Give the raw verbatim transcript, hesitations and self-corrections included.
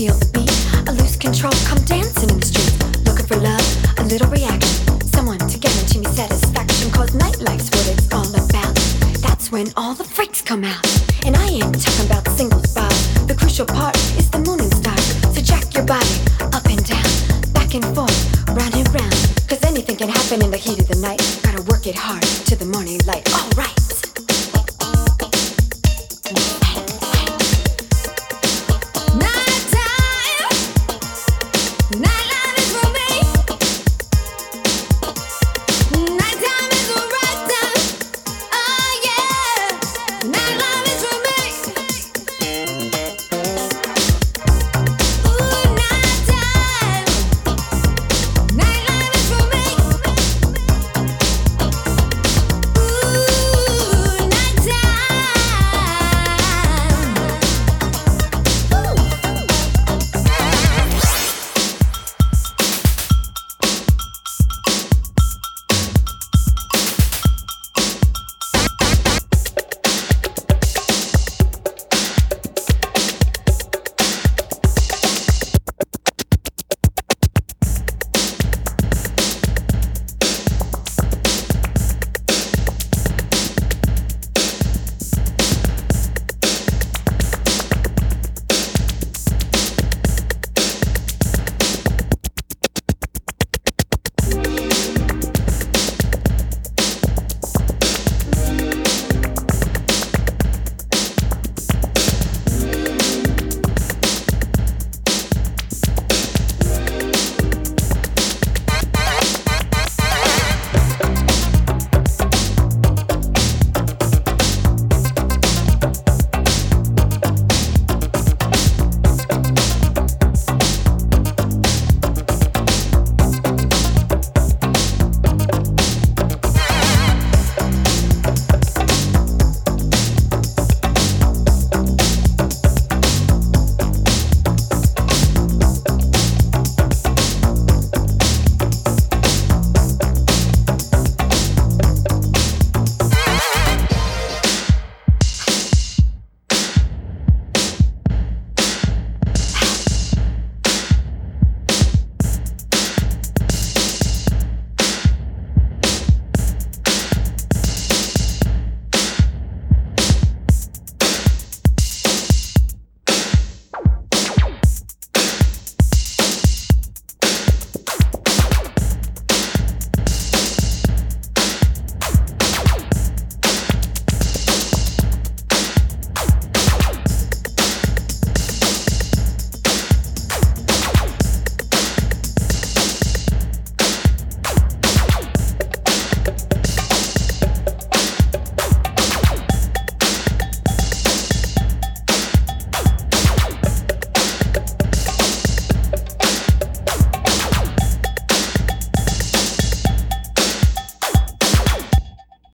feel the beat, a loose control, come dancing in the streets. Looking for love, a little reaction, someone to guarantee me satisfaction. Cause nightlife's what it's all about. That's when all the freaks come out. And I ain't talking about single spot. The crucial part is the moon and stars. So jack your body up and down, back and forth, round and round. Cause anything can happen in the heat of the night. Gotta work it hard to the morning light. Alright.